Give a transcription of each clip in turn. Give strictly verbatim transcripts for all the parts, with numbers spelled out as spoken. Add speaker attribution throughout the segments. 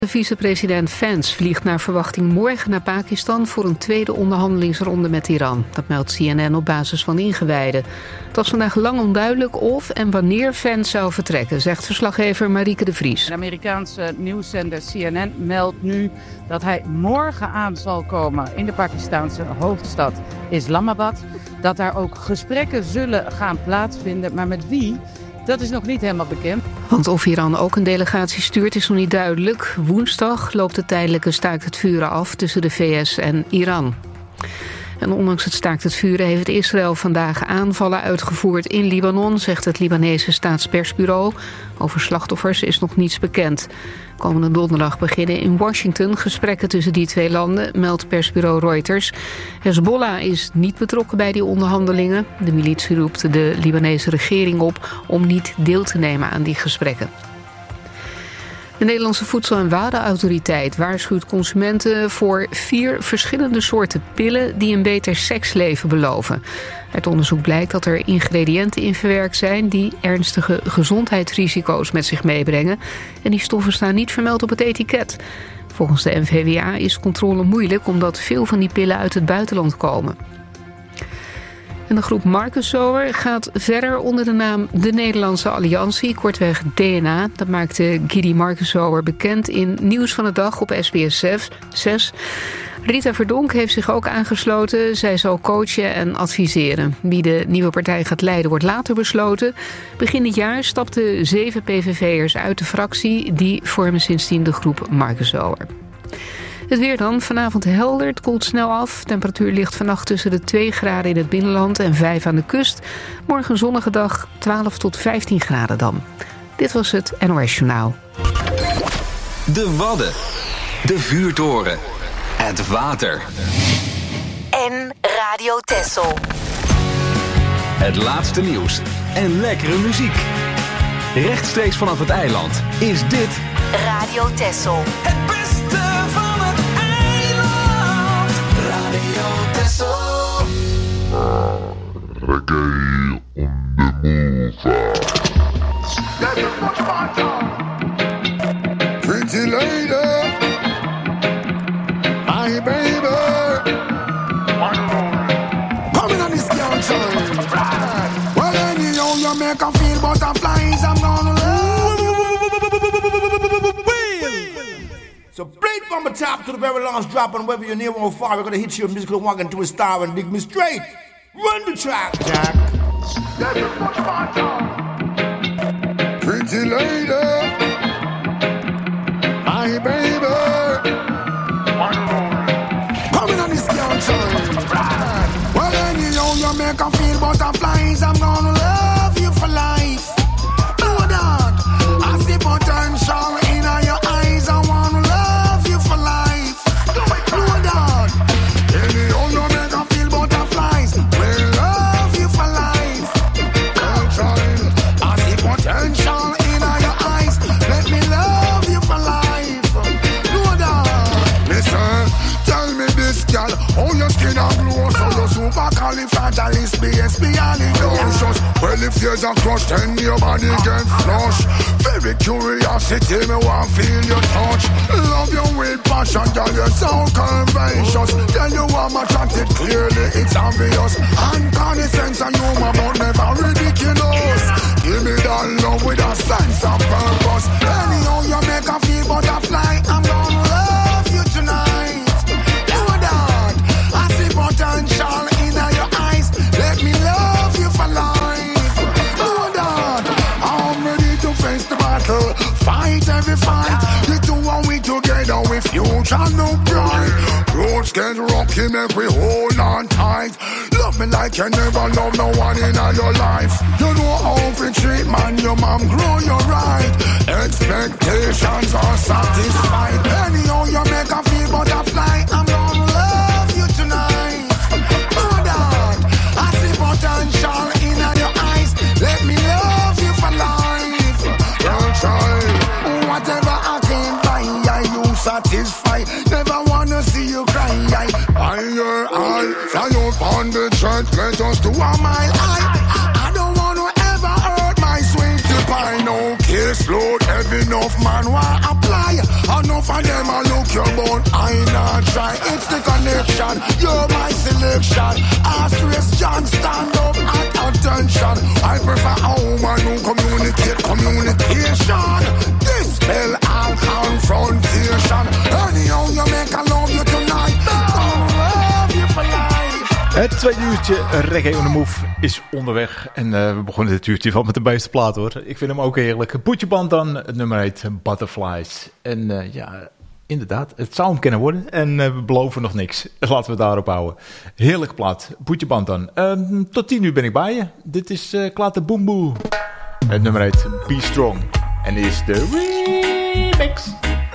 Speaker 1: De vicepresident Vance vliegt naar verwachting morgen naar Pakistan voor een tweede onderhandelingsronde met Iran. Dat meldt C N N op basis van ingewijden. Het was vandaag lang onduidelijk of en wanneer Vance zou vertrekken, zegt verslaggever Marieke de Vries.
Speaker 2: De Amerikaanse nieuwszender C N N meldt nu dat hij morgen aan zal komen in de Pakistanse hoofdstad Islamabad. Dat daar ook gesprekken zullen gaan plaatsvinden, maar met wie? Dat is nog niet helemaal bekend.
Speaker 1: Want of Iran ook een delegatie stuurt is nog niet duidelijk. Woensdag loopt de tijdelijke staakt het vuren af tussen de V S en Iran. En ondanks het staakt het vuren heeft Israël vandaag aanvallen uitgevoerd in Libanon, zegt het Libanese staatspersbureau. Over slachtoffers is nog niets bekend. Komende donderdag beginnen in Washington gesprekken tussen die twee landen, meldt persbureau Reuters. Hezbollah is niet betrokken bij die onderhandelingen. De militie roept de Libanese regering op om niet deel te nemen aan die gesprekken. De Nederlandse Voedsel- en Warenautoriteit waarschuwt consumenten voor vier verschillende soorten pillen die een beter seksleven beloven. Uit onderzoek blijkt dat er ingrediënten in verwerkt zijn die ernstige gezondheidsrisico's met zich meebrengen. En die stoffen staan niet vermeld op het etiket. Volgens de N V W A is controle moeilijk omdat veel van die pillen uit het buitenland komen. En de groep Marcus Zower gaat verder onder de naam De Nederlandse Alliantie, kortweg D N A. Dat maakte Guidy Marcus Zower bekend in Nieuws van de Dag op S B S zes. Rita Verdonk heeft zich ook aangesloten. Zij zal coachen en adviseren. Wie de nieuwe partij gaat leiden wordt later besloten. Begin dit jaar stapten zeven P V V'ers uit de fractie. Die vormen sindsdien de groep Marcus Zower. Het weer dan. Vanavond helder. Het koelt snel af. Temperatuur ligt vannacht tussen de twee graden in het binnenland en vijf aan de kust. Morgen een zonnige dag. twaalf tot vijftien graden dan. Dit was het N O S Journaal.
Speaker 3: De Wadden. De vuurtoren. Het water.
Speaker 4: En Radio Texel.
Speaker 3: Het laatste nieuws en lekkere muziek. Rechtstreeks vanaf het eiland is dit
Speaker 4: Radio Texel.
Speaker 5: Het beste van het eiland. Radio Texel.
Speaker 6: Reggae on the move. Pretty lady, my baby. Coming on this country. Well, anyhow, you make a feel butterflies. I'm gonna love you.
Speaker 7: So straight from the top to the very last drop, and whether you're near or far, we're gonna hit you a musical wagon to a star and dig me straight. Run the track, Jack.
Speaker 6: Pretty lady, my baby. Coming on this country. Well, anyhow, you make a feel butterflies. I'm gonna love you for life. Know that. I see potential in your eyes. I wanna love you for life. Know that. Anyhow, you make a feel butterflies. We'll love you for life. Girl, child, I see potential in your eyes. Let me love you for life. Know that. Listen, tell me this, girl, how your skin a glow, so you super califragilisticexpialidocious. Well, if there's a crush, then your body get flush. Very curiosity, me want feel your touch. Love you with passion, girl, you're so curvaceous. Tell you I'm attracted, clearly it's obvious. Unconnaissance and humor, but never ridiculous. Give me that love with a sense of purpose. Anyhow, you make a feel butterfly, I'm gonna love you tonight. Do that. I see potential in your eyes. Let me love you for life. Do that. I'm ready to face the battle. Fight every fight. The two and we together with future no pride. Roads get rocky, make we hold on tight. Love me like you never love no one in your life. You know how to treat man, your mom grow you right. Expectations are satisfied. Anyhow, you make a feel butterfly. I'm gonna love you tonight. Oh, that. I see potential in your eyes. Let me love you for life. Your child, whatever I can buy, I you satisfy. Never wanna see you cry. I, I, I, fly up on the jet, let us do a mile. I, I don't wanna ever hurt my sweetie pie. No case load, heavy enough man, why apply? Enough of them I look your bone. I not try. It's the connection. You're my selection. Astros John, stand up at attention. I prefer a woman who communicate communication. Dispel all confrontation. Anyhow you make I love you tonight. I'll love you for life.
Speaker 8: Het tweede uurtje Reggae on the Move is onderweg. En uh, we begonnen dit uurtje van met de beste plaat hoor. Ik vind hem ook heerlijk. Put Your Band dan, het nummer heet Butterflies. En uh, ja, inderdaad, het zou hem kunnen worden. En uh, we beloven nog niks. Laten we het daarop houden. Heerlijke plaat. Put Your Band dan. Uh, tot tien uur ben ik bij je. Dit is uh, Klate Boom Boom. Het nummer heet Be Strong. En is de remix.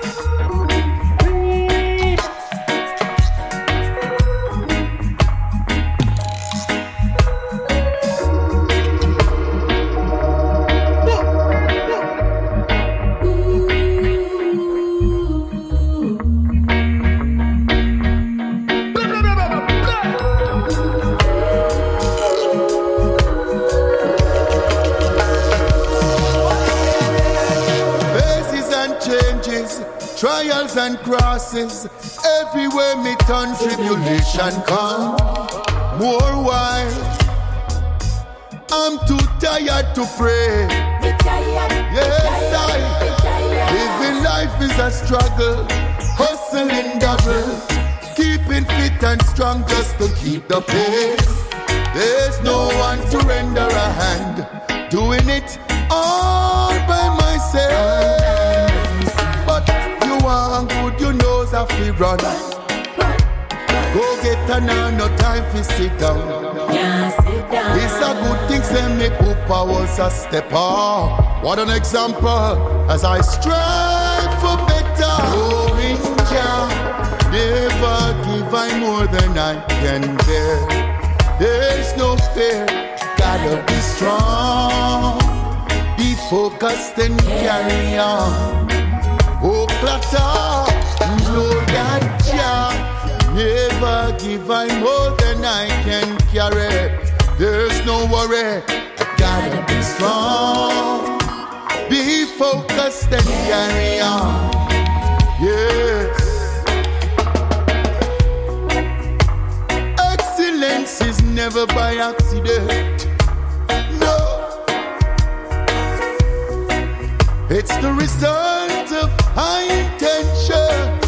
Speaker 9: Trials and crosses, everywhere me turn tribulation come. More while, I'm too tired to pray. Yes, I, living life is a struggle, hustling double, keeping fit and strong just to keep the pace. There's no one to render a hand, doing it all by myself. One good, you know, if we run. Go get her now, no time for sit down. Yeah, sit down. It's a good thing, say me Poopa was a stepper. What an example, as I strive for better. Knowing Jah, never give I more than I can bear. There's no fear, gotta be strong. Be focused and carry on. Oh, clatter, know that Jah never give I more than I can carry. There's no worry, I gotta be strong. Be focused and carry on. Yes. Excellence is never by accident. No. It's the result of high intentions.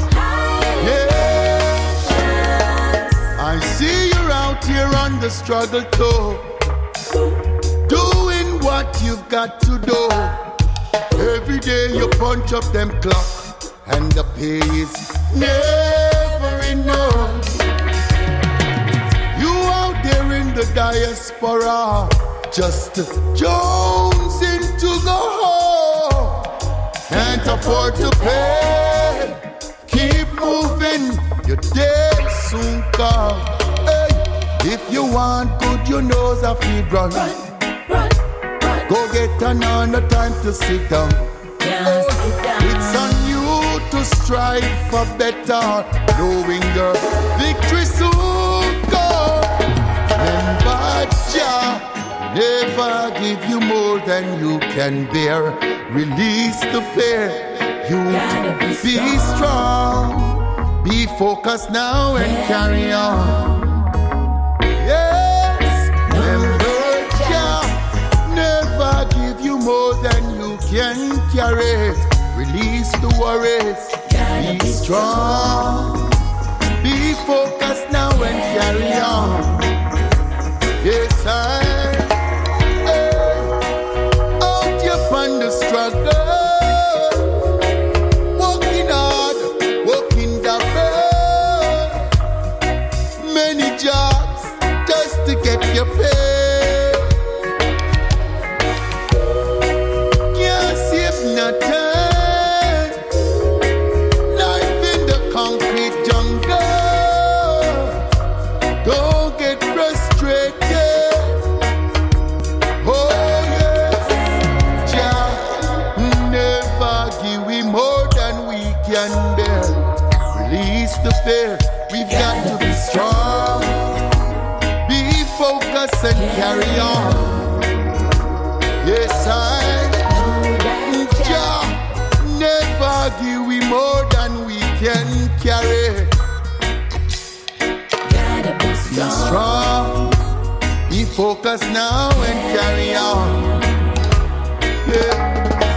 Speaker 9: Yes. I see you're out here on the struggle tour, doing what you've got to do. Every day you punch up them clock, and the pay is never enough. You out there in the diaspora, just jonesing to go home. Can't afford to pay. Keep moving, your day soon come. Hey, if you want good, you know the feed run. Run, run, run. Go get another time to sit down. Yeah, sit down. It's on you to strive for better, knowing the victory soon come. Remember, Jah never give you more than you can bear. Release the fear, you be, be strong. Be focused now and carry on. Yes, remember Jah never give you more than you can carry. Release the worries, be strong. Be focused now and carry on. Yes, I on the struggle, working hard, working double, many jobs just to get your pay. Can't save nothing, life in the concrete jungle. Don't get frustrated. Oh, can bear. Release the fear, we've got to be strong. Be focused and carry on. Yes, I Jah never Jah give we more than we can carry.
Speaker 5: Gotta be strong.
Speaker 9: Be strong. Be focused now and carry on. Yeah.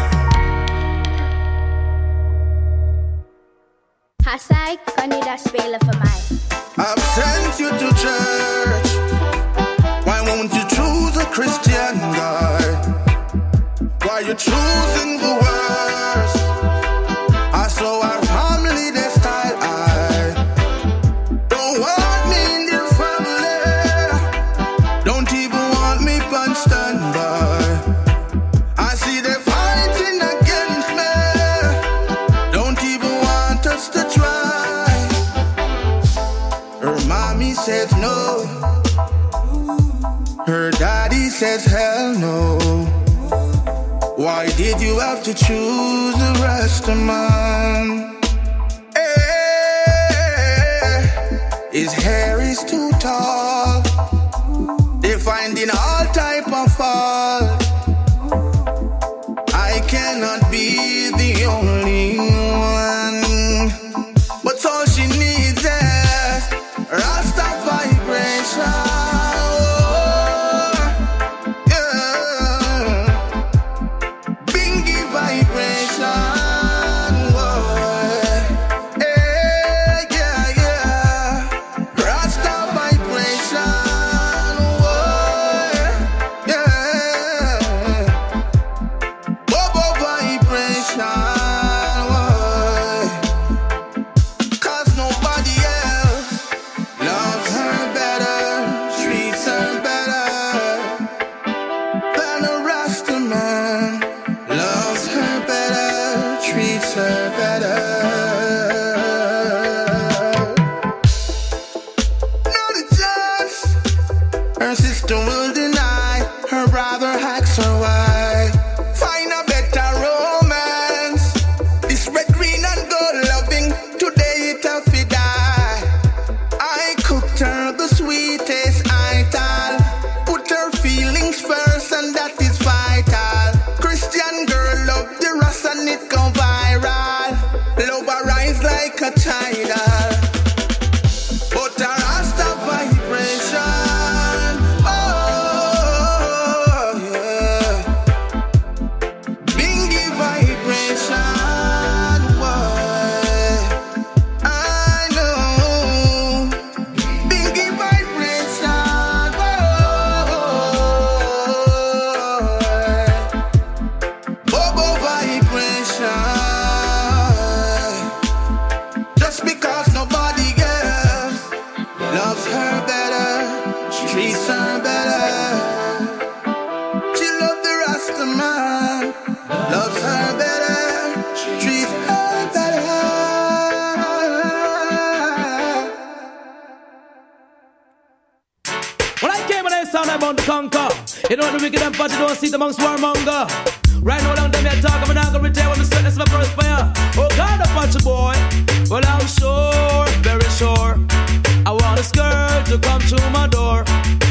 Speaker 10: Hasai, kan je dat spelen voor mij?
Speaker 11: I've sent you to church. Why won't you choose a Christian guy? Why you choosing the worst? I saw our family, their style. I don't want me in their family. Don't even want me on standby. I see they're fighting against me. Don't even want us to try. Her mommy says no. Her daddy says hell no. Why did you have to choose the rest of mine? Hey, his hair is too tall. They're finding all type of fault. I cannot be the only one. But all she needs is Rasta vibration.
Speaker 12: Amongst warmonger. Right now, down them here talk, I'm not gonna retain when we set this my first fire. Oh God, a bunch of boy. Well, I'm sure, very sure. I want a skirt to come to my door.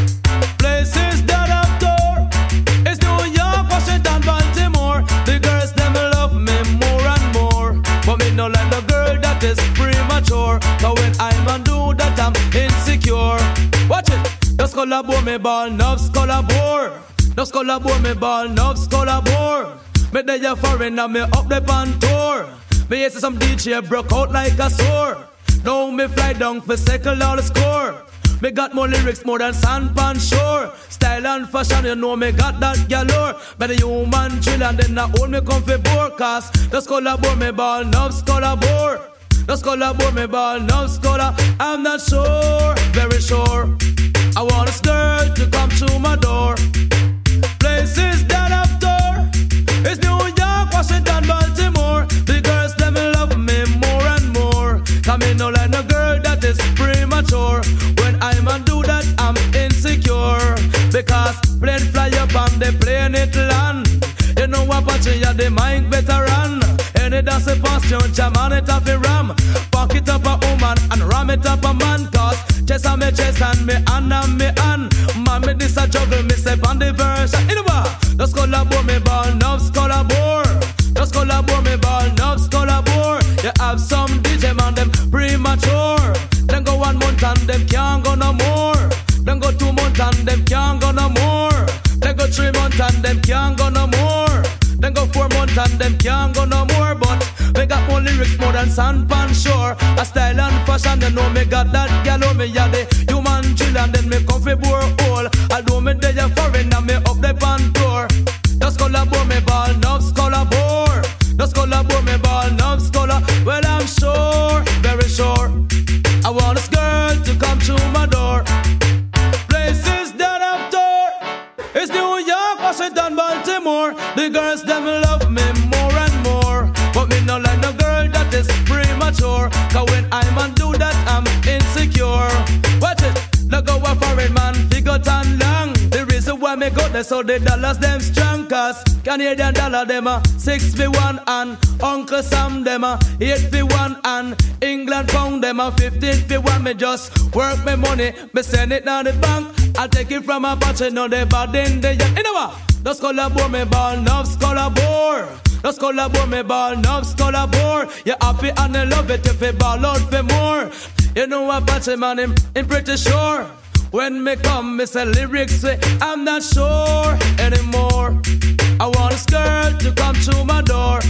Speaker 12: Places that I've door. It's New York, Washington, Baltimore. The girls, them love me more and more. But me no like the girl that is premature. Cause when I'm undo that, I'm insecure. Watch it. Just collabore me ball, nubs collabore. No collabore me ball, no collabore. Me dey a foreign and me up the pan tour. Me hear some D J broke out like a sore. Now me fly down for second all the score. Me got more lyrics more than sand pan shore. Style and fashion, you know me got that galore. But the human drill and then I hold me come for bore. Cause no collabore me ball, no collabore. No collabore me ball, no collabore. I'm not sure, very sure. I want a skirt to come to my door. Places that I've door. It's New York, Washington, Baltimore. The girls, them love me more and more. Come in, no like no girl that is premature. When I'm undo that, I'm insecure. Because plane fly up on the plane it land. You know what, but you the mind veteran. Any dance a pass, you jam on it off a ram. Pack it up a woman and ram it up a man. Cause chest on me chest and me hand and me hand. Man, me this a juggle, me step on the verse. In the bar, just collabore me ball, nubs collabore. Just collabore me ball, nubs collabore. them and them premature. Then go one month and them can't go no more. Then go two months and them can't go no more. Then go three months and them can't go no more. Then go four months and them can't go no more. But me got more lyrics more than sand pan shore. A style and fashion, you know me got that gal. Me ya the human chill and then me come fi bore hole. Although me dey a foreign and me up the pan tour. Just collabore me ball, nubs collabore. Just collabore me ball, nubs collar. Well I'm sure, very sure, I want this girl to come to my door. Places that I've toured, it's New York, Washington, Baltimore. The girls them love me more and more. But me no like no girl that is premature. Cause when I'm and do that I'm insecure. Watch it, look how a foreign man figure tan long. The reason why me go there so the dollars them strong. Cause Canadian dollar them a six for one and Uncle Sam them a eight for one and England pound them a fifteen for one. Me just work me money, me send it down the bank. I take it from a patch, no they bad in the yard. You know what? Just collabore me ball, nubs collabore. Just collabore me ball, nubs collabore. You happy and you love it if you ball out for more. You know what, Patsy man, him, him pretty sure. When me come, me say lyrics, say I'm not sure anymore. I want this girl to come to my door.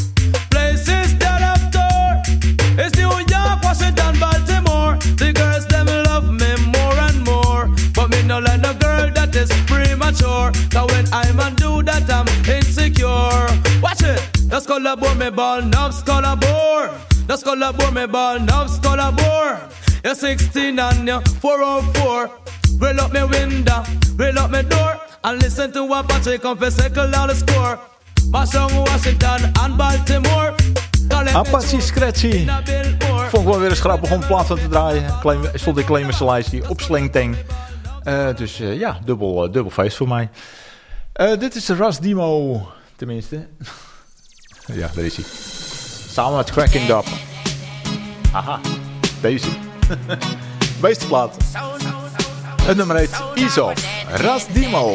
Speaker 12: Places that I've toured, it's New York, Washington, Baltimore. The girls them love me more and more. But me no like no girl that is premature. Cause when I'm and do that I'm insecure. Watch it, just collabore me ball, nubs collabore. Just collabore me ball, nubs collabore. You're sixteen and you're four oh four. Roll up me window, roll up me door. And listen to what Patrick confess, circle out the score. Boston, Washington and Baltimore.
Speaker 8: Apache Scratchy. Vond ik wel weer eens grappig om plaat van te draaien. Claim, stond in Claimers lijstje op Slingtang. Uh, dus uh, ja, dubbel, uh, dubbel feest voor mij. Uh, dit is de Ras Demo, tenminste. Ja, daar is hij. Samen met Cracking Dub. Aha, deze. Beste plaat. Het nummer heet Ease Off. Ras Demo.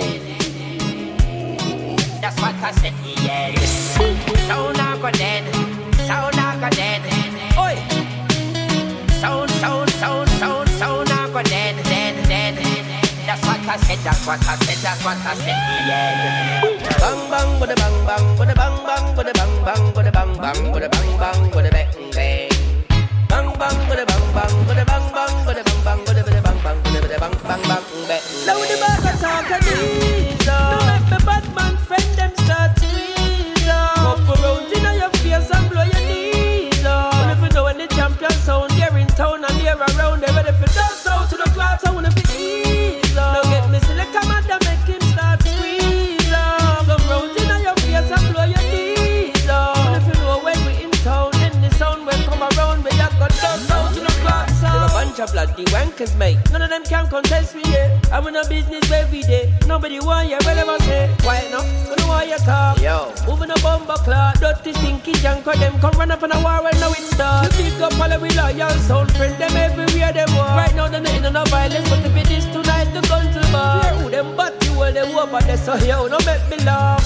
Speaker 13: That's what I said, yeah. Sound not go dead. Sound not go dead. Oi. Sound, sound, sound, sound, sound not go dead, dead, dead. That's what I said, that's what I said, that's what I said, yeah. Bang bang, bada bang bang, bada bang bang, bada bang bang, bada bang bang, bada bang bang, bada bang bang. Bang bang, bada bang bang, bada bang bang, bada bang bang, bada bada bang bang, bada bang bang bang bang. Now the back attack a knees up. No make the bad man friend them start squeeze up. Go around in your face and blow your knees up. And if you know when the champion sound, they're in town and they're around, they're ready for dance out to the club. I wanna be ease up. Now get me select a man that make him start squeeze up. Go around in your face and blow your knees up. And if you know when we in town, then the sound will come around, we have got dance out to the club. They're a bunch of bloody wankers, mate. None of them can contest me, yeah. I'm in a business every day. Nobody want you, well ever say. Quiet now, gonna want you talk. Yo, moving a bomber clock. Dirty stinky junk of them come run up on a war and now it starts. You pick up all the loyal sound friend them everywhere they walk. Right now they're not in no violence, but if it is tonight, the gun to bar. Fear who them but you all they walk, but they so yo, don't make me laugh.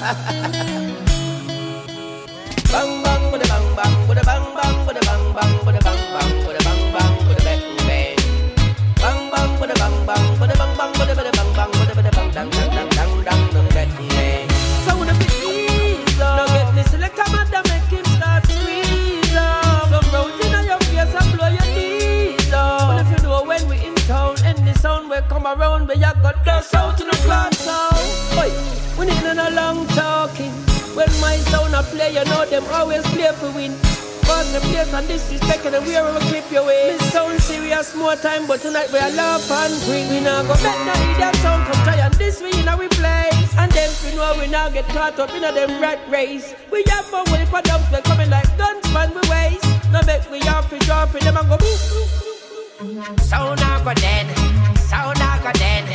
Speaker 13: Bang bang, with a bang bang, with a bang bang, with a bang bang, with a bang bang, with a bang bang, with a bang bang. Bang bang, with a bang bang, with a bang bang, with a bang bang, with a bang bang, dang dang dang dang dang dang bang bang. So when the beat ease up, now get this select a man that make him start squeeze up. Some round in your face and blow your knees up. But if you know when we in town, and the sound will come around, we have got the sound to the clock sound. Oi, we need a long talking. When my sound a play, you know them always play for win. But the place and disrespect and we will keep your way. Me sound serious more time, but tonight we are laugh and bring. We now go back now hear that sound come try and this we in our place. And then we know we now get caught up in a them rat race. We have fun with the dumps they coming like guns span we waste. Now make we off it drop it them and go boo. Sound now go dead. Sound now go dead.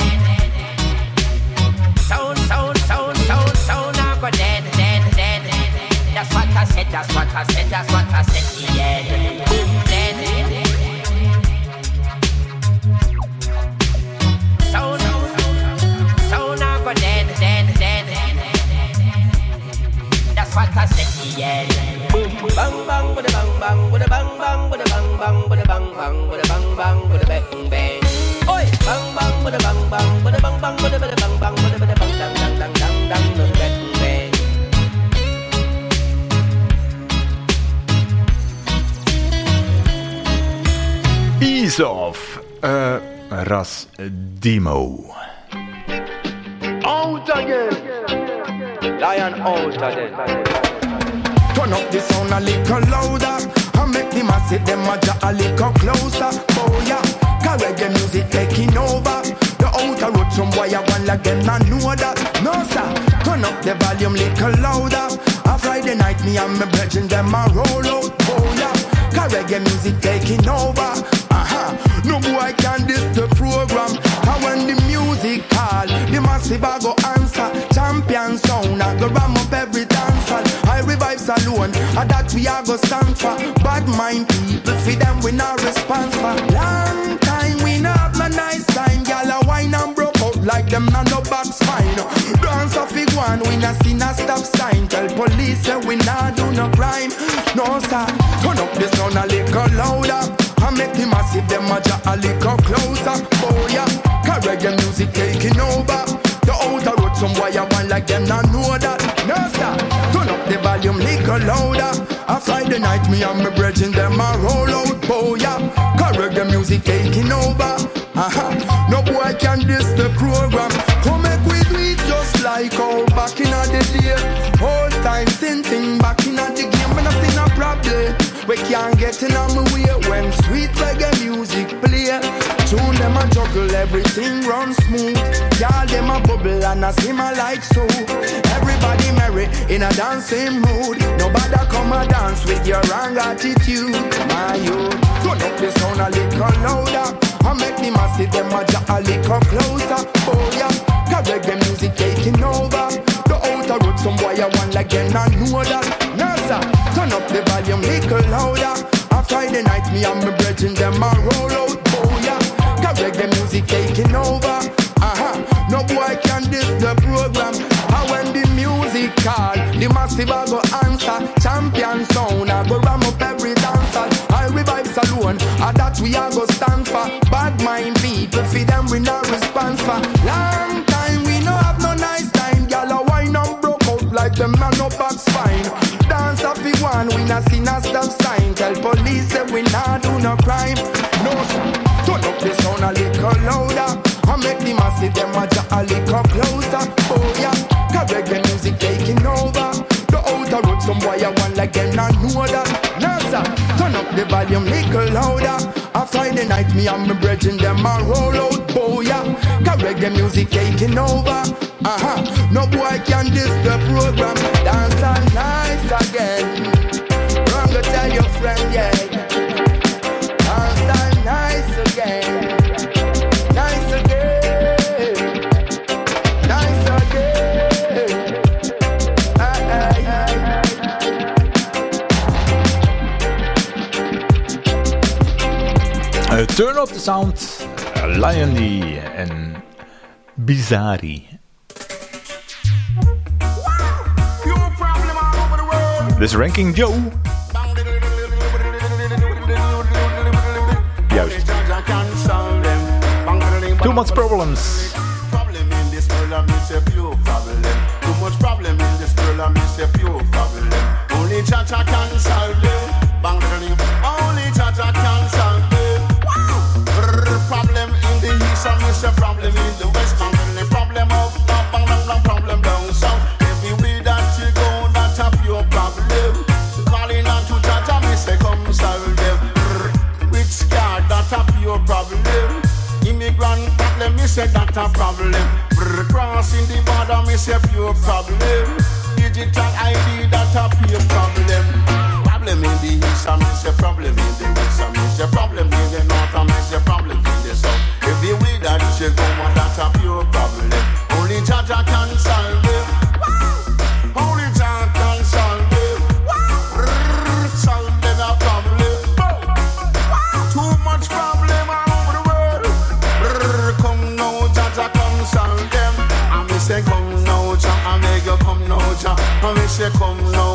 Speaker 13: Sound, sound, sound, sound, sound now go dead. That's what I said, that's what I said, that's what I said, yeah. Dead, dead. Sound, sound, now go dead, dead, dead. That's what I said, yeah. Bang bang, with a bang bang, with a bang bang, bang, bada bang bang, bada bang bang, bada bang bang, bada bang bang. Oi, bang bang, bada bang bang, bada bang bang, bada bada bang bang, bada bada bang dang dang dang dang dang, bada bang bang.
Speaker 8: Ease off, uh, Ras Demo.
Speaker 11: Out again, lion out again. Turn up the sound a little louder and make the massive them a ja a little closer. Oh yeah, cause reggae music taking over. The outer road some boy a one like them not know that. No sir, turn up the volume little louder. A Friday night me and my brethren them a roll out. Oh yeah, cause reggae music taking over. Uh-huh, no boy can diss the program. And when the music call, the massive a go answer. Champion sound a go ram up every dancer. I revive saloon, and that we a go stand for. Bad mind people, for them we not response for. Long time we not have no nice time. Gyal a wine and broke out like them not no back spine. Dance off it one, we not see no stop sign. Tell police say we not do no crime. No sir, turn up the sound a little louder. I make the massive them a ja a little closer. Oh yeah, cause reggae music taking over. The outer road some boy a one like them not know that. No sir, turn up the volume little louder. A Friday night me and my brethren them a roll out. Oh yeah, cause reggae music taking over. Uh-huh, no boy can diss the program. Come make we do it just like how back in the day. Whole time same thing back in the game. Me not see no problem. We can't get in on my way when sweet reggae music play. Tune them a juggle, everything runs smooth. Y'all them a bubble and a simmer like so. Everybody merry in a dancing mood. Nobody come a dance with your wrong attitude. My youth, turn up the sound a little louder. I make the massive them a ja a little closer. Oh yeah, cause reggae music taking over. The outer road some boy a one like them not know that. No sir, turn up the volume little louder. A Friday night me and my brethren them a roll out. Oh yeah, cause reggae music taking over. Uh-huh, no boy can diss the program. And when the music call, the massive a go answer. Champion sound a go ram up every dancer. I revive saloon, and that we a go stand for. Bad mind people, for them we not response for. Long time we no have no nice time. Y'all a wine and broke out like them man no back spine. Dance off the one, we not see no stop sign. Tell police say we not do no crime. No sir, turn up the sound a little louder. I make the massive them a ja a little closer. Oh yeah, cause reggae music taking over. The outer road some boy a one like them not know that. No sir, turn up the volume little louder. A Friday night me and my brethren them a roll out. Oh yeah, cause reggae music taking over. Uh-huh, no boy can diss the program. Dance all nice again. Run go tell your friend, yeah. Dance all nice again. Nice again. Nice again. Aye, aye, aye.
Speaker 8: Uh, turn up the sound, uh, Lion D en Bizarri. This Ranking Joe. Juist. Too much problems.
Speaker 14: Problem in this world, I miss a few problem. Too much problem in this world, I miss a few problem. Only Cha-Cha can solve them. Only Cha-Cha can solve them. Problem in the east, I miss a problem in the west. Problem of problem down south. Every way that you go, that's a pure problem. Calling on to Cha-Cha, me say come solve them. Which God, that's a pure problem. Immigrant problem, me say that's a problem. Crossing the border, me say pure problem. Digital I D, that's a pure problem. Problem in the east, I miss a problem in the west. I miss a problem in the north, I miss a problem in the south. Every way that you go, that's a pure problem. Only Cha-Cha can solve it. Only Cha-Cha can solve it. Solve the problem. Too much problem all over the world. Come now, Cha-Cha, come solve them. I me say come now, Cha, I make you come now, Cha. I me say come now, Cha.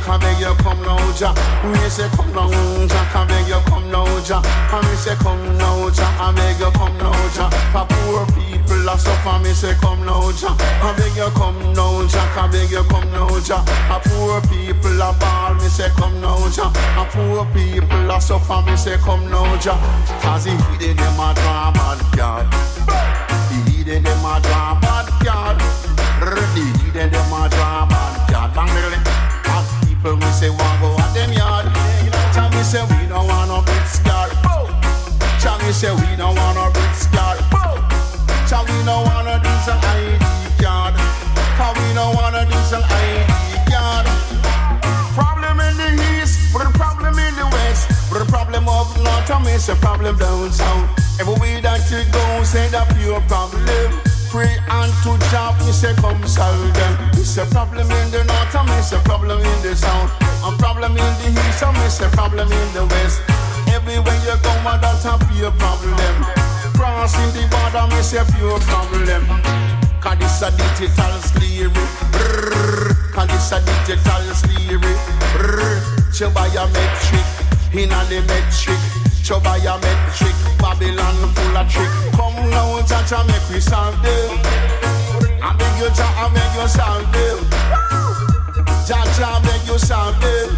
Speaker 14: I beg you come now, Jah. Me say come now, Jah. I beg you come now, Jah. I me say come now, Jah. I beg you come now, Jah. For poor people a suffer, me say come now, Jah. I beg you come now, Jah. I beg you come now, Jah. For poor people a ball, me say come now, Jah. For poor people a suffer, me say come now, Jah. Cause he hid them a draw bad card. He hid them a draw bad card. He hid them a draw bad card. Bang diddly. As people me say want go at them yard. Tell me say we don't want no big scar. Tell me say we don't want no big scar. Tell we don't want no diesel I D card. Cause we don't want no diesel I D card. Problem in the east, but the problem in the west. But the problem of north, I miss a problem down south. Every way that you go, say that pure problem. Pray unto Jah, me say come solve them. It's a problem in the north, I miss a problem in the south. A problem in the east, I miss a problem in the west. Everywhere you go, that's a pure problem. Crossing the border, miss a pure problem. Cause this a digital slavery. Cause this a digital slavery. Chubaya metric, in a the metric. Chubaya metric, Babylon full of trick. Come now, Jah, make we solve them. I beg you, Jah, I beg you solve them. Jah, Jah, beg you solve them.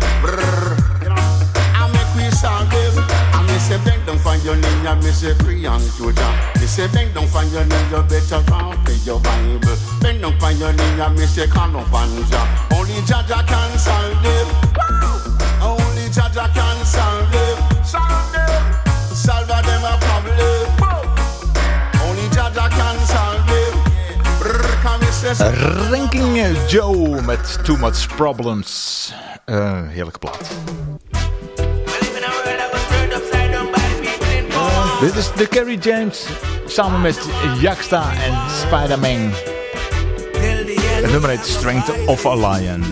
Speaker 14: I make we solve them. I me say bend down for your knee, I me say pray unto Jah. Me say bend down for your knee, you better come for your Bible. Bend down for your knee, I me say call upon Jah. Only Jah, Jah can solve them. Only Jah, Jah can solve them. Solve them. Solve them a problem. Only Jah, Jah can solve them.
Speaker 8: Ranking Joe met Too Much Problems. Uh, heerlijke plaat. Uh, dit is de Kerry James samen met Jaxta en Spider-Man. Het nummer heet Strength of a Lion.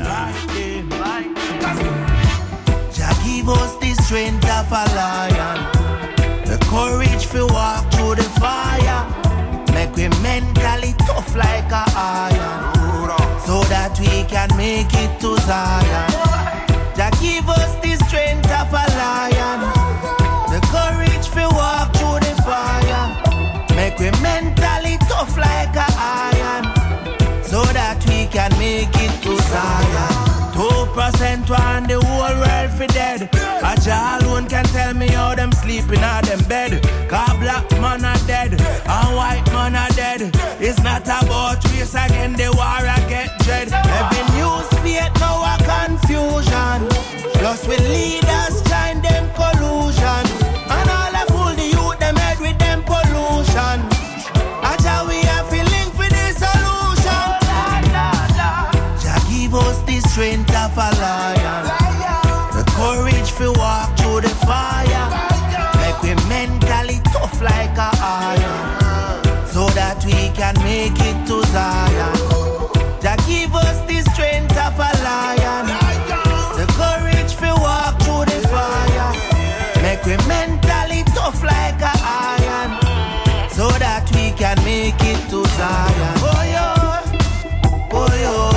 Speaker 15: Jah give us the strength of a lion, the courage to walk through the fire. Make we mentally tough like a iron, so that we can make it to Zion. Jah give us the strength of a lion, the courage to walk through the fire. Make we mentally tough like a iron, so that we can make it to Zion. Two percent want the whole world for dead. A Jah alone can tell me how them sleeping on them bed. Cause black man are dead and white man are dead. It's not about race again, the war I get dread. Every news fear now a confusion. Plus we leaders join them collusion. And all the fool the youth them head with them pollution. A Jah we are feeling for the solution. Jah give us the strength of a lion, the courage to walk through the fire. Make we mentally tough like a iron, so that we can make it to Zion. Jah give us the strength of a lion, the courage to walk through the fire. Make we mentally tough like a iron, so that we can make it to Zion. Oh yo, oh yo.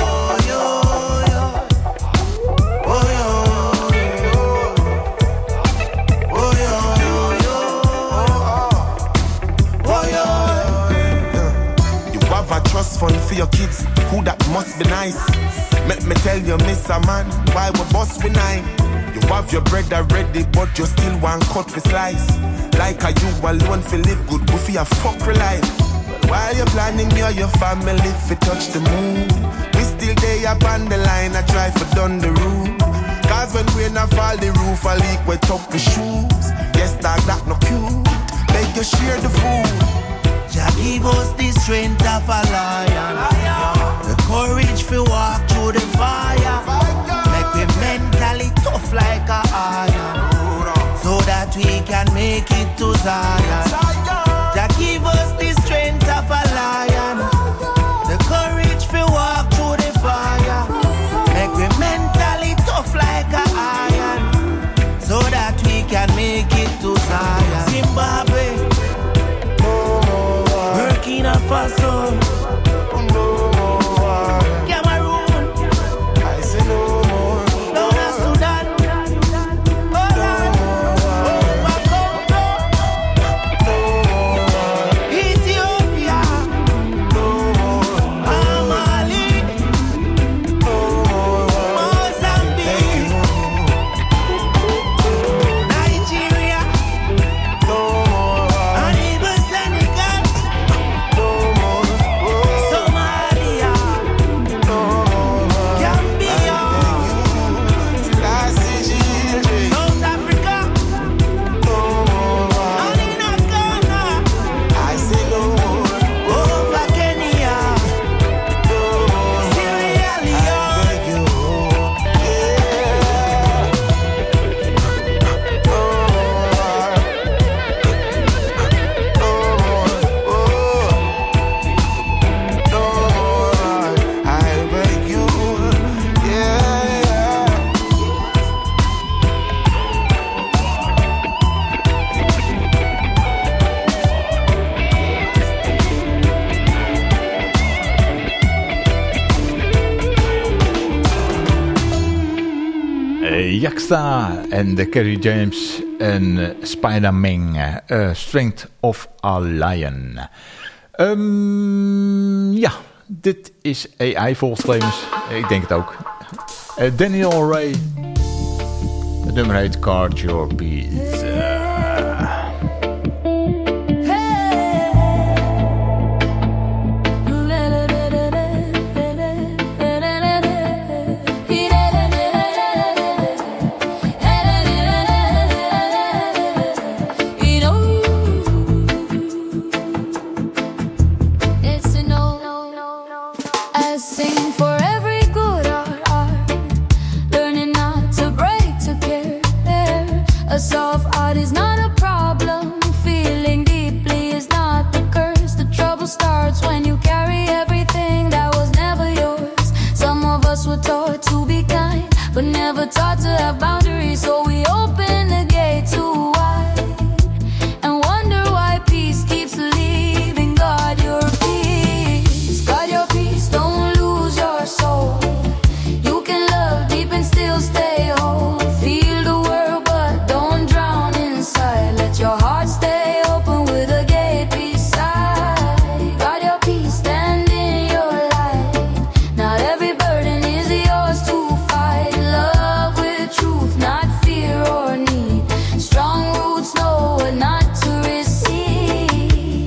Speaker 16: Trust fund for your kids, who that must be nice. Let me tell you, Mister Man, why we bust we nine? You have your bread already, but you still want cut for slice. Like a you alone for live good, but for your fuck for life. While you're planning you or your family for touch the moon, we still there up on the line, I try for done the roof. Cause when we not fall, the roof a leak, we top the shoes. Yes, dog, that no cute, beg you share the food.
Speaker 15: Jah give us the strength of a lion, the courage to walk through the fire. Make we mentally tough like a iron, so that we can make it to Zion. Jah give us the strength of a lion, the courage to walk through the fire. Make we mentally tough like a iron, so that we can make it to Zion. Zimbabwe, Burkina Faso, no more. Cameroon, I say no more. No, no.
Speaker 8: Yaksta en de Kerry James en uh, Spider-Man, uh, Strength of a Lion. Um, ja, dit is A I volgens Clemens. Ik denk het ook. Uh, Daniel Ray. Het nummer heet Guard Your Peace. Uh.
Speaker 17: Taught to have boundaries, so we open the gate too wide and wonder why peace keeps leaving. Guard your peace, guard your peace, don't lose your soul. You can love deep and still stay whole. Feel the world but don't drown inside. Let your heart stay open with a gate beside. Guard your peace, stand in your light. Not every burden is yours to fight. Love truth, not fear or need. Strong roots know what not to receive.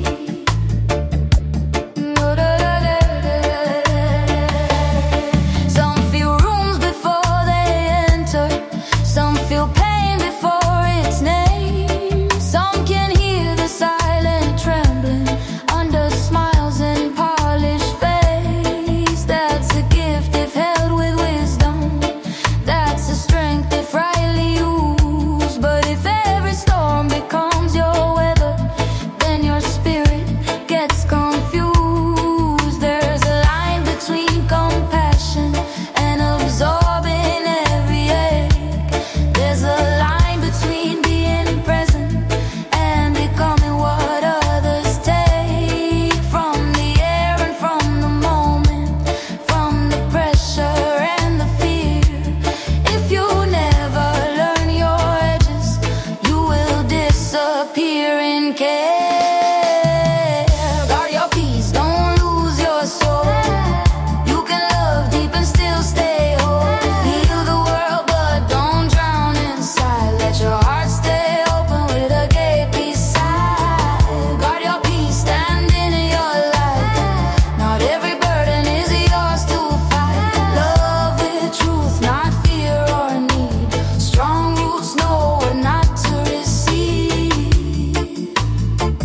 Speaker 17: Some feel rooms before they enter. Some feel pain before it's named. Some can hear the silent trembling under smiles and polished face. That's a gift if held with wisdom. That's a strength if rightly used. But if every storm becomes your weather, then your spirit gets confused. There's a line between compassion and absorbing every ache. There's a line between being present and becoming what others take. From the air and from the moment, from the pressure and the fear. If you never learn your edges, you will disappear in care. Guard your peace, don't lose your soul. You can love deep and still stay whole. Feel the world but don't drown inside. Let your heart stay open with a gate beside. Guard your peace, stand in your light. Not every burden is yours to fight. Love with truth, not fear or need. Strong roots know what not to receive.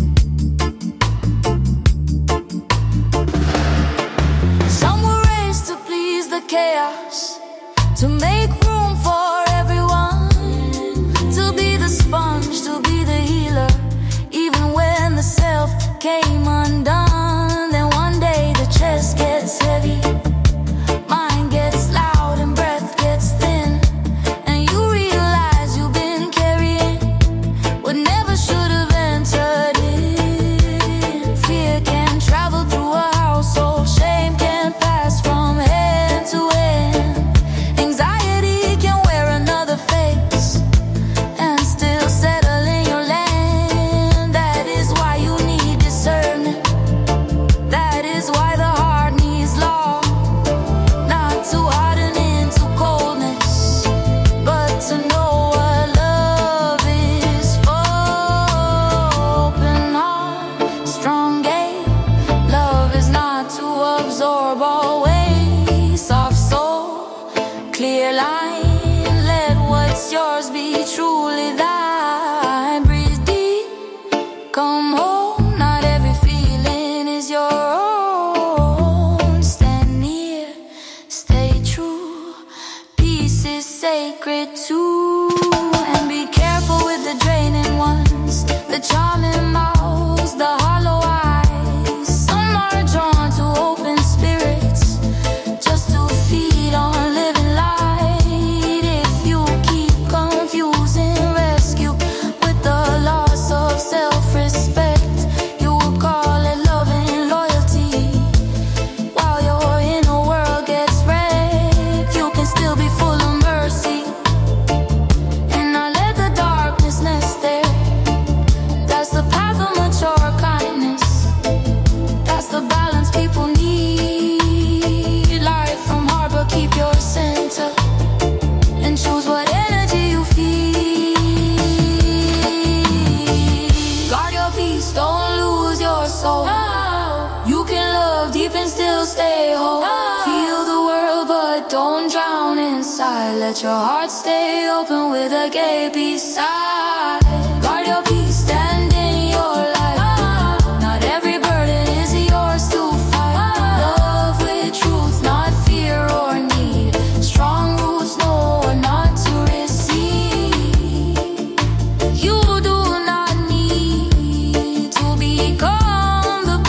Speaker 17: let your heart stay open with a gay beside. Guard your peace, stand in your light. Not every burden is yours to fight. Love with truth, not fear or need. Strong roots know what not to receive. You do not need to become the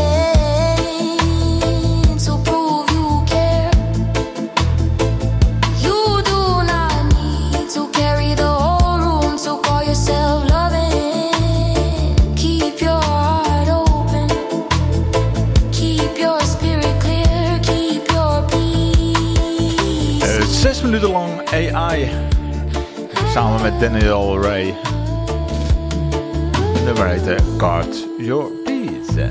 Speaker 17: pain to prove you care. You do not need to carry the whole room to call yourself loving. Keep your heart open. Keep your spirit clear. Keep your peace.
Speaker 8: Uh, zes minuten lang A I. Samen met Daniel Ray. Het nummer heet uh, Guard Your Peace.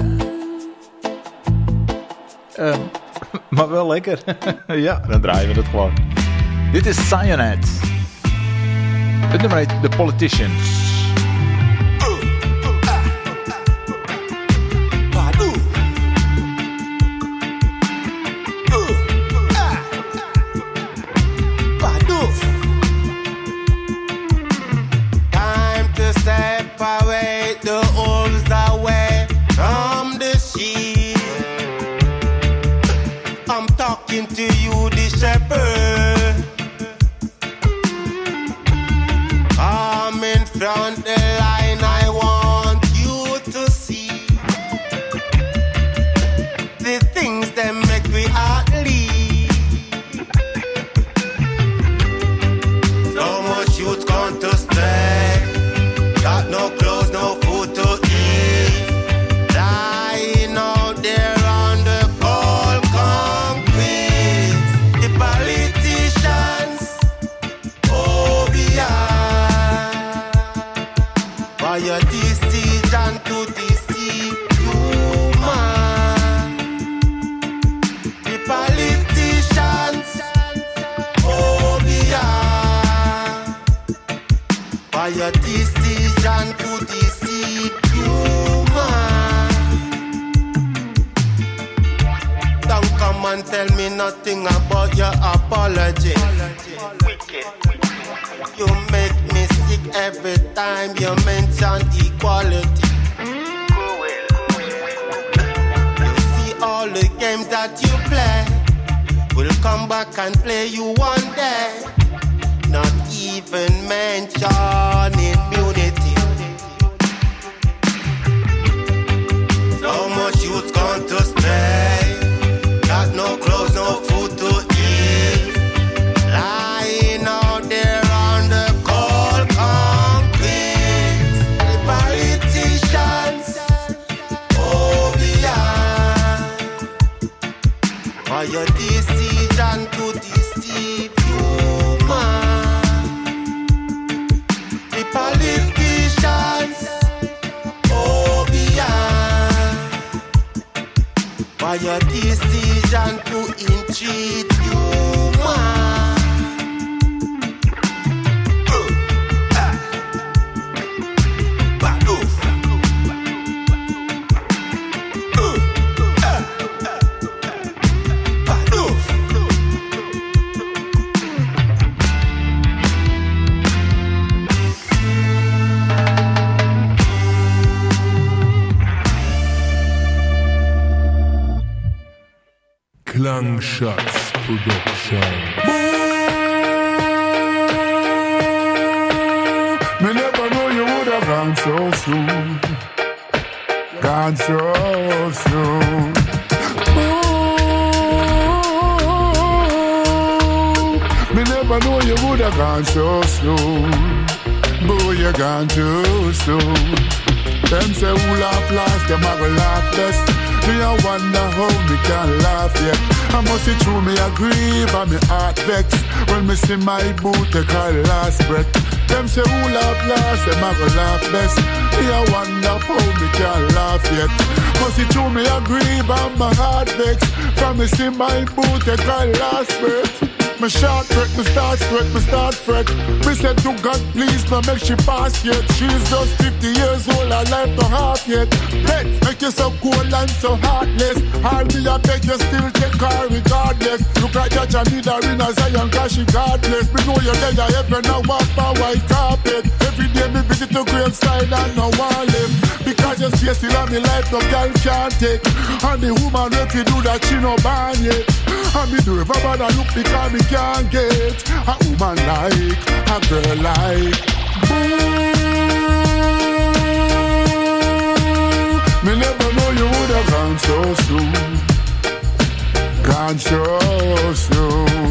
Speaker 8: Uh, maar wel lekker. Ja, dan draaien we het gewoon. Dit is Cyanide. Het nummer heet The Politicians.
Speaker 9: Time to separate the wolves away from the sheep. I'm talking to you, the shepherd. Come in front the line, I want you to see the things that make we heart lead. So much youth gone to stay. Got no clothes, no food to eat. Lying out there on the cold concrete. The politicians, oh yeah. For your decision to deceive human. The politicians, oh yeah. For your decision to deceive human. Don't come and tell me nothing about your apology. You make me sick every time you mention equality. You see all the games that you play. We'll come back and play you one day. Not even mention immunity. So much youth gone to stray. Got no clothes, no food to eat. Lying out there on the cold concrete. The politicians, oh yeah. For your decision to deceive human. The politicians, oh yeah. For your decision to entreat human.
Speaker 18: Klang Shots Production.
Speaker 6: Me never know you would have gone so soon. Gone so soon. Ooh, me never know you would have gone so soon. Boy, you gone too soon. Them say who laugh last, them a go laugh best. Me a wonder how me can laugh yet. I must see through me a grieve and me heart vex when me see my boot take her last breath. Them say who laugh last, them a go laugh best. Me a wonder how me can laugh yet. Must see through me a grieve and my heart vex when me see my boot take her last breath.
Speaker 9: make me short, break me start sweat, me start fret. Me said to God, please, no make she pass yet. She's just fifty years old, her life no half yet. Pet, make you so cold and so heartless. All me a beg you still take her regardless. Look at Judge and need her in a Zion, cause she godless. Me know you're there, I ever now walk a white carpet. Every day me visit to graveside and no one live. Because you stay still on me life, no girl can't take. And the woman if you do that, she no born yet. And me do ever bother look because me can't get a woman like, a girl like. Me never know you would have gone so soon. Gone so soon.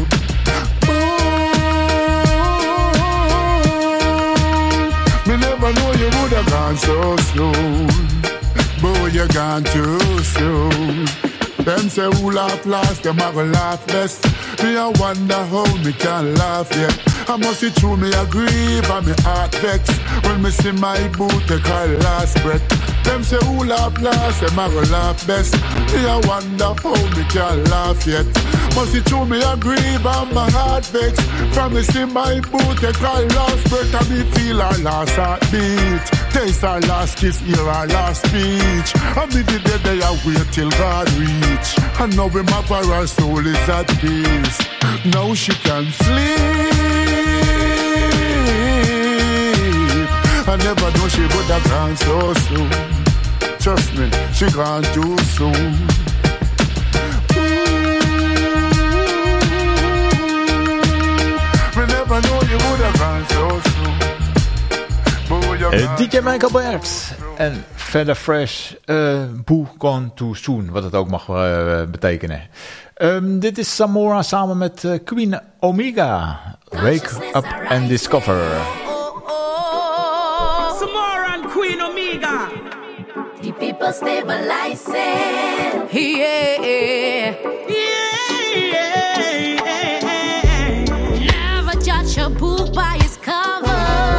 Speaker 9: Me never know you would have gone so soon. Boy, you gone too soon. Them say who laugh last, them a go laugh best. Me I wonder how me can laugh yet. I must see true me a grieve and me heart vex. When me see my boot take her last breath. Them say who laugh last, them a go laugh best. Me I wonder how me can laugh yet. Must see true me a grieve and my heart vex. From me see my boot take her last breath. And me feel her last heartbeat. Taste her last kiss, hear her last speech. And me the day they a wait till God reach. And now we map her, her soul is at peace. Now she can sleep. I never know she would have gone so soon. Trust me, she gone too soon. We never know you would have gone so soon.
Speaker 8: Uh, D J Michael Bergs en verder Fresh, uh, Boo Gone Too Soon, wat het ook mag uh, betekenen. Um, dit is Samora samen met uh, Queen Omega. Wake Up and Discover.
Speaker 19: Samora and Queen Omega.
Speaker 17: The people stabilizing.
Speaker 19: Yeah, yeah, yeah.
Speaker 17: Never judge a book by its cover.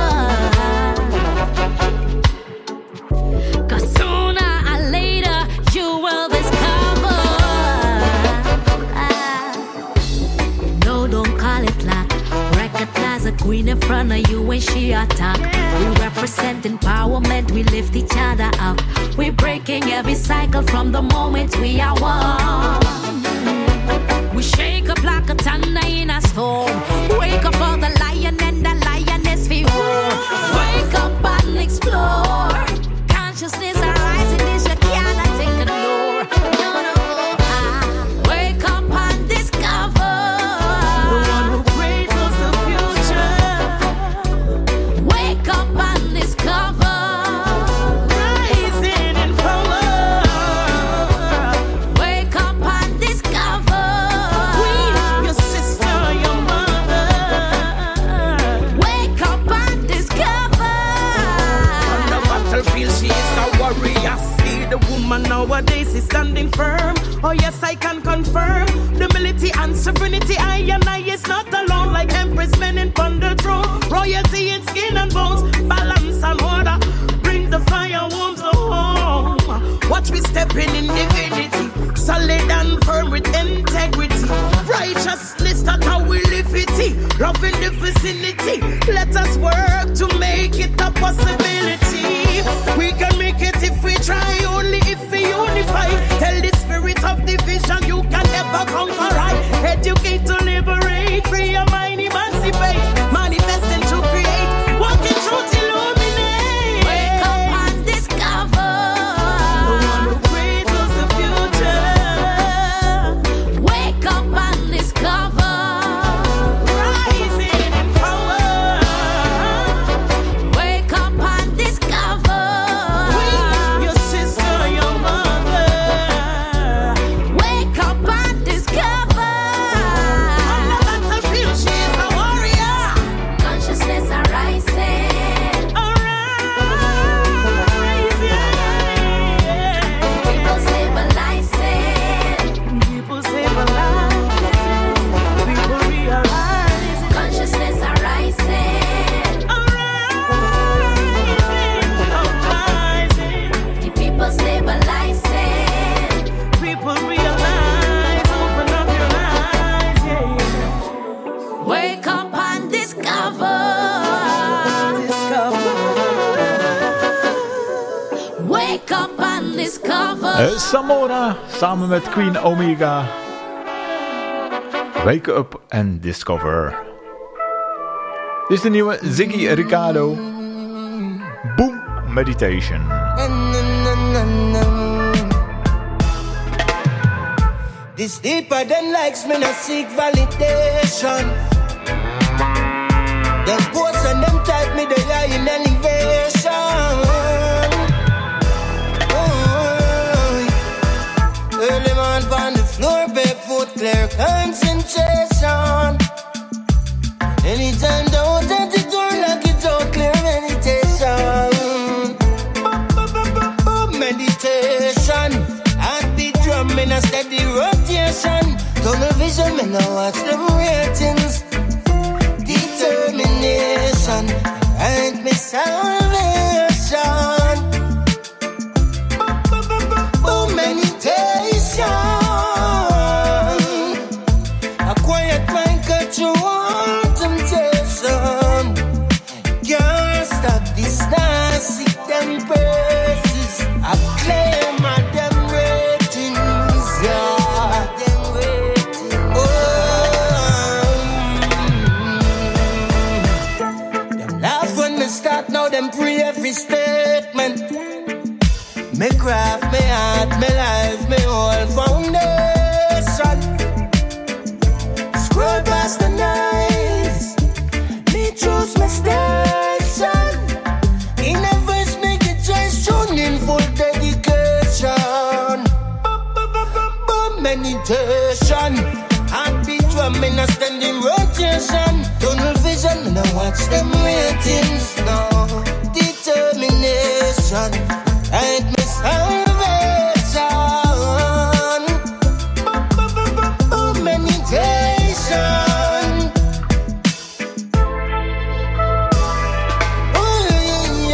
Speaker 17: A queen in front of you when she attack. We represent empowerment, we lift each other up. We're breaking every cycle from the moment we are one. We shake up like a thunder in a storm. Wake up all the lion and the lioness we roar. Wake up and explore. Consciousness arising, this you cannot take it more. No, no, ah. Wake up and discover.
Speaker 19: The one who creates us the future.
Speaker 17: Wake up and discover.
Speaker 19: Rising in power.
Speaker 17: Wake up and discover.
Speaker 19: Queen, your sister, your mother.
Speaker 17: Wake up and discover.
Speaker 19: On the battlefield she is a warrior. See the woman nowadays is standing firm. Oh yes, I can confirm. Humility and sovereignty, I and I is not alone. Like empress men in on the throne. Royalty in skin and bones. Balance and order. Bring the fire warms the home. Watch me stepping in divinity. Solid and firm with integrity. Righteousness, that's how we live it. Love in the vicinity. Let us work to make it a possibility. We can make it if we try, only if we unify. Tell the spirit of division you can never conquer. Right? Educate to liberate, free your mind, emancipate, manifesting to create, walking truth, illuminate.
Speaker 17: Wake up and discover.
Speaker 19: The one who creates us the future.
Speaker 17: Wake up and discover.
Speaker 19: Rising in power.
Speaker 17: Wake up and discover. wake up and discover.
Speaker 8: Uh, Samora samen met Queen Omega. Wake up and discover. Dit is de nieuwe Ziggy Ricardo. Boom Meditation.
Speaker 15: This deeper than likes me no seek validation. Them posts and them type me they are in elevation. Oh, early man on the floor, barefoot, clear concentration. Anytime don't touch the door, lock it out, clear meditation. Meditation, heartbeat drum in a steady rotation. Tunnel vision, me now watch them ratings. Determination, ain't me salvation. Oh, meditation. A quiet mind cut through all temptation. Can't stop this nasty them praises. I claim my them ratings, yeah. Them ratings. Oh, them laugh when me start, now them pre every statement. Me craft, me heart, me life, me whole foundation. Scroll past the nights, me choose my station. In a verse, make it just tune in full dedication. Meditation, heartbeat drum in a standing rotation. Tunnel vision, and I watch them ratings now. Determination, ain't me salvation. Meditation. Oh, yeah,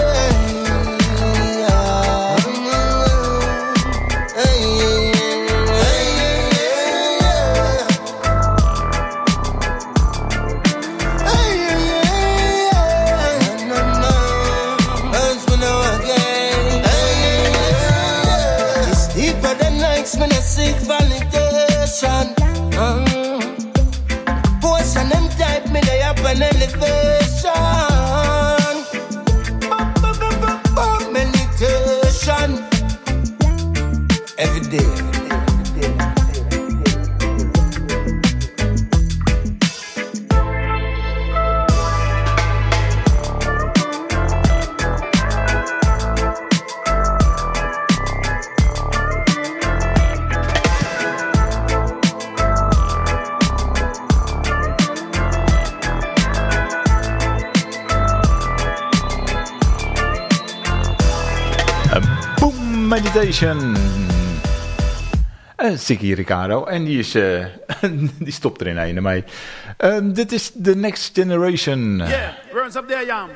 Speaker 15: me no seek validation. Mm. Post and them type me they up an elevation. Meditation every day.
Speaker 8: Meditation. Uh, Ziggy Ricardo. En die, is, uh, die stopt er in een mee. Um, dit is The Next Generation.
Speaker 20: Yeah, runs up there, Yam.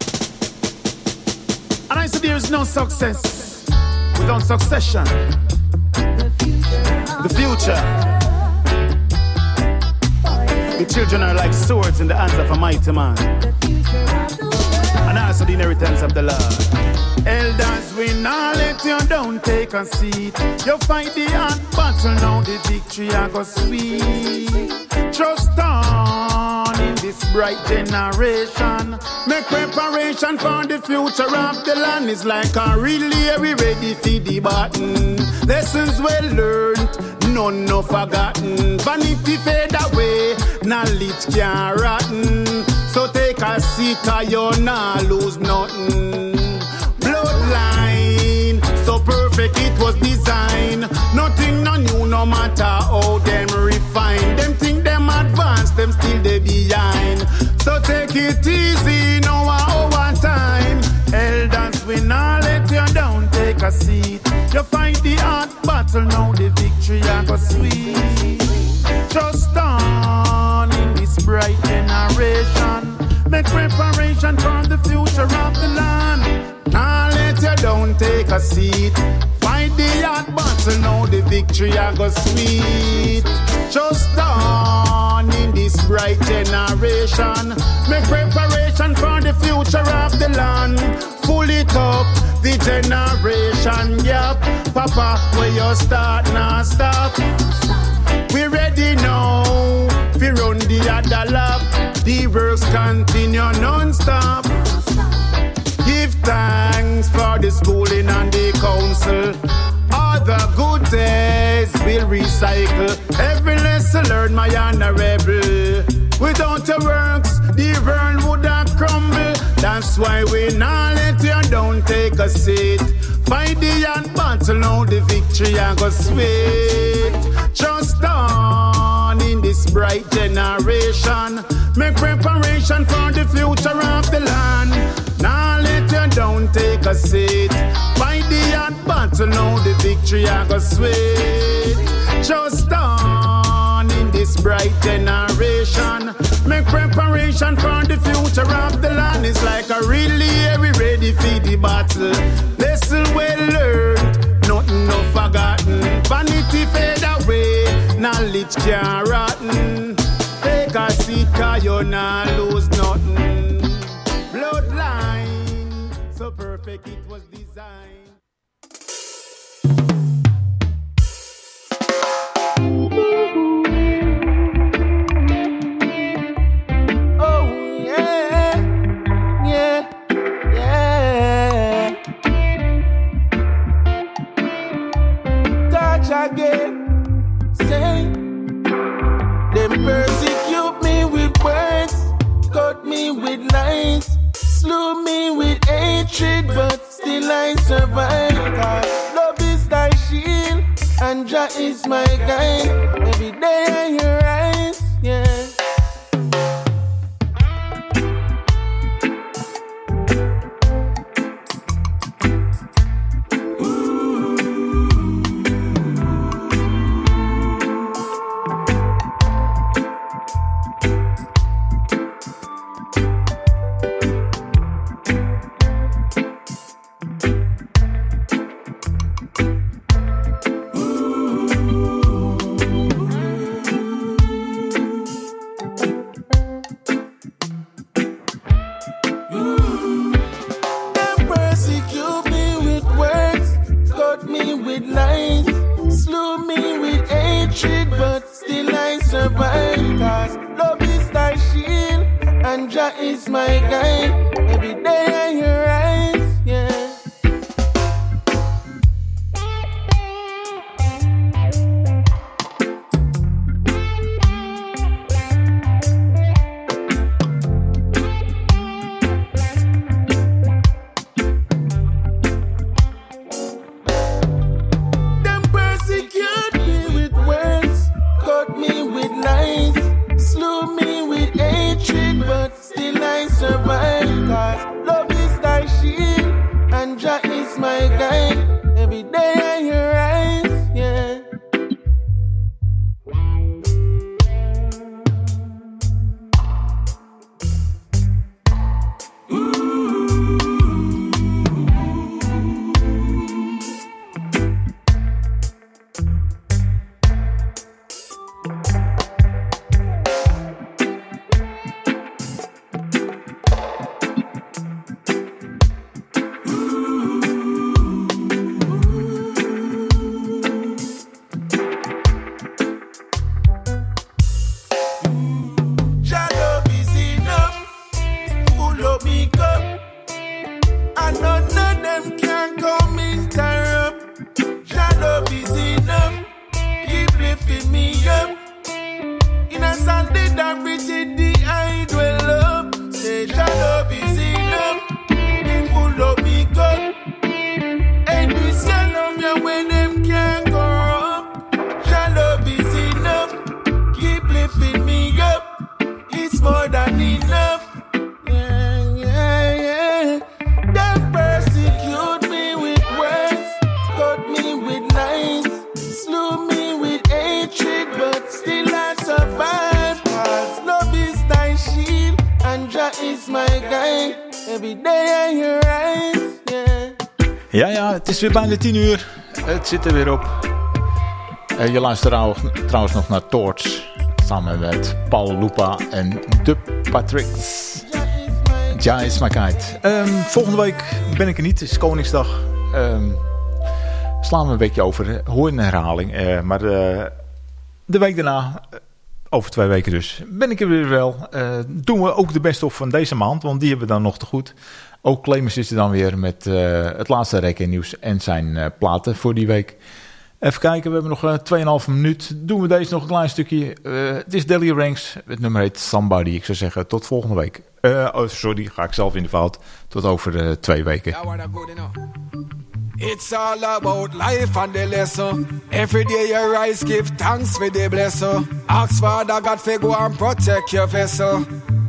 Speaker 20: And I said there is no success without succession. The future. The children are like swords in the hands of a mighty man. And also the inheritance of the Lord. Elders, we not let you down, take a seat. You fight the hard battle, now the victory I go sweet. Trust on in this bright generation. Make preparation for the future of the land. Is like a relay, we ready for the button. Lessons well learned, none no forgotten. Vanity fade away, knowledge can't rotten. So take a seat, cause you not lose nothing. Bloodline, so perfect it was designed. Nothing no new, no matter how them refine. Them think them advanced, them still they behind. So take it easy, no our time. Elders, we not let you down, take a seat. You fight the hard battle, now the victory I go sweet. Trust on in this bright generation. Make preparation for the future of the land. Now let you down, take a seat. Fight the hard battle, now the victory I go sweet. Just on in this bright generation. Make preparation for the future of the land. Full it up, the generation gap. Papa, where you start now stop. We ready now, we run the other lap. The works continue non-stop. Give thanks for the schooling and the council. All the good days we'll recycle. Every lesson learned, my honorable. Without the works, the world would have crumbled. That's why we not let you down, take a seat. Fight the and battle, now the victory and go sweet. Just on in this bright generation. Make preparation for the future of the land. Now let you down, take a seat. Fight the and battle, now the victory and go sweet. Just on in this bright generation. Make preparation for the future of the land. It's like a relay, we ready for the battle. Lesson well learned, nothing no forgotten. Vanity fade away, knowledge can't rotten. Take a seat, cause you not lose nothing. Bloodline, so perfect it was designed. Oh yeah, yeah, yeah. Touch again, say. Them persecute me with words, cut me with lies, slew me with hatred, but still I survive. Cause love is thy shield, and Jah is my guide. Every day I hear eyes, yeah.
Speaker 8: Ja, ja, het is weer bijna tien uur. Het zit er weer op. Uh, je luistert trouwens nog naar Torch. Samen met Paul Lupa en De Patricks. Ja, is my kite. Um, volgende week ben ik er niet. Het is Koningsdag. Um, slaan we een beetje over. Hoor een herhaling. Uh, maar uh, de week daarna, uh, over twee weken dus, ben ik er weer wel. Uh, doen we ook de best of van deze maand. Want die hebben we dan nog te goed. Ook Clemens is er dan weer met uh, het laatste reggae nieuws en zijn uh, platen voor die week. Even kijken, we hebben nog uh, twee komma vijf minuut. Doen we deze nog een klein stukje. Uh, het is Delly Ranks, het nummer heet Somebody. Ik zou zeggen, tot volgende week. Uh, oh, sorry, ga ik zelf in de fout. Tot over uh, twee weken.
Speaker 5: It's all about life and the lesson. Every day you rise, give thanks for the blessing. Ask Father God for go and protect your vessel.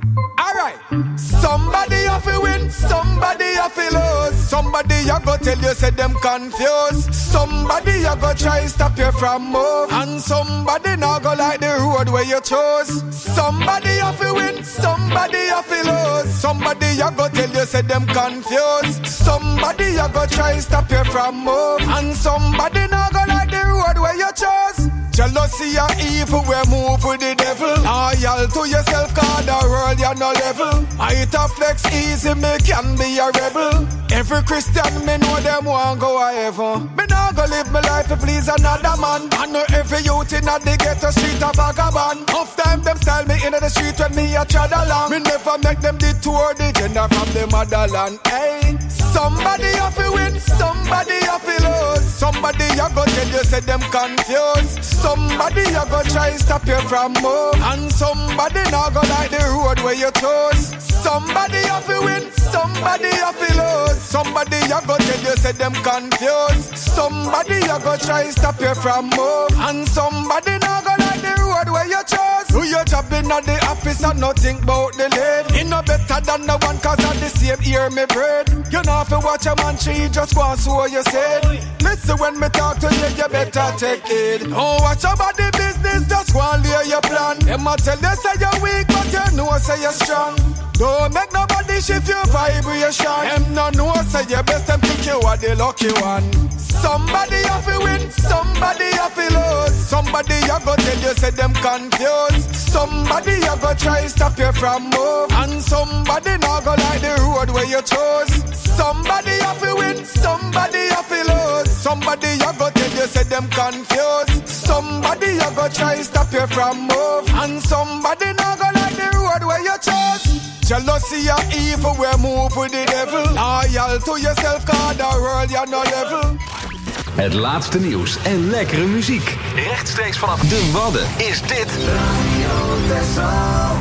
Speaker 5: Alright, somebody have to win, somebody have to lose. Somebody you go tell you say them confused. Somebody you go try stop you from move. And somebody now go like the road where you chose. Somebody have to win, somebody have to lose. Somebody you go tell you say them confused. Somebody you go try stop you from move. And somebody now go like the road where you chose. Jealousy or evil, we move with the devil. Loyal to yourself, cause the world you're no level. Might a flex easy, me can be a rebel. Every Christian, me know them want go a heaven. Me nah go live my life to please another man. I know every youth in the ghetto street a vagabond. Half time them style me in the street when me a trod along. Me never make them detour the gender from the motherland. Hey, somebody have to win, somebody have to lose. Somebody you go tell you say them confused. Somebody you go try stop you from move. And somebody now go like the road where you chose. Somebody have to win, somebody have to lose. Somebody you go tell you say them confused. Somebody you go try stop you from move. And somebody now go like the road where you chose. Do your job in the office and nothing about the lead. It no better than the one cause of the same ear me bread. You know if you watch a man she just wants what you said. Listen when me talk to you, you better take it. Don't watch about the business, just go and lay your plan. Them a tell you say you're weak, but you know say you're strong. Don't make nobody shift your vibration. Them no know say you best, them think you are the lucky one. Somebody have to win, somebody have to lose. Somebody you go tell you say them confused. Somebody you go try stop you from move. And somebody now go like the road where you chose. Somebody have to win, somebody have to lose. Somebody you go tell you say them confused. Somebody you go try stop you from move. And somebody now go like the road where you chose. Jealousy or evil, we move with the devil. Loyal to yourself, cause the world you're no level.
Speaker 3: Het laatste nieuws en lekkere muziek. Rechtstreeks vanaf de Wadden is dit Radio Texel.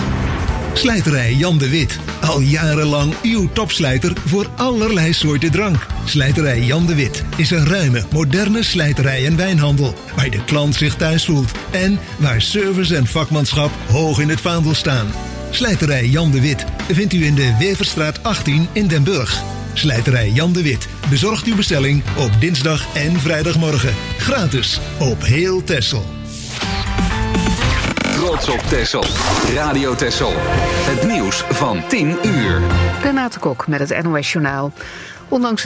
Speaker 21: Slijterij Jan de Wit. Al jarenlang uw topslijter voor allerlei soorten drank. Slijterij Jan de Wit is een ruime, moderne slijterij en wijnhandel. Waar de klant zich thuis voelt. En waar service en vakmanschap hoog in het vaandel staan. Slijterij Jan de Wit vindt u in de Weverstraat achttien in Den Burg. Slijterij Jan de Wit bezorgt uw bestelling op dinsdag en vrijdagmorgen. Gratis op heel Texel.
Speaker 3: Trots op Texel. Radio Texel. Het nieuws van tien uur.
Speaker 1: Renate Kok met het N O S Journaal. Ondanks